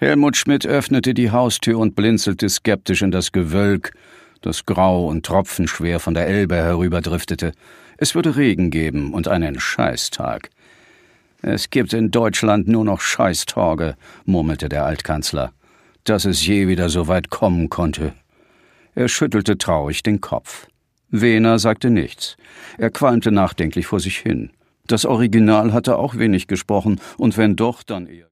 Helmut Schmidt öffnete die Haustür und blinzelte skeptisch in das Gewölk, das grau und tropfenschwer von der Elbe herüberdriftete. Es würde Regen geben und einen Scheißtag. »Es gibt in Deutschland nur noch Scheißtage«, murmelte der Altkanzler. »Dass es je wieder so weit kommen konnte.« Er schüttelte traurig den Kopf. Wehner sagte nichts. Er qualmte nachdenklich vor sich hin. Das Original hatte auch wenig gesprochen, und wenn doch, dann eher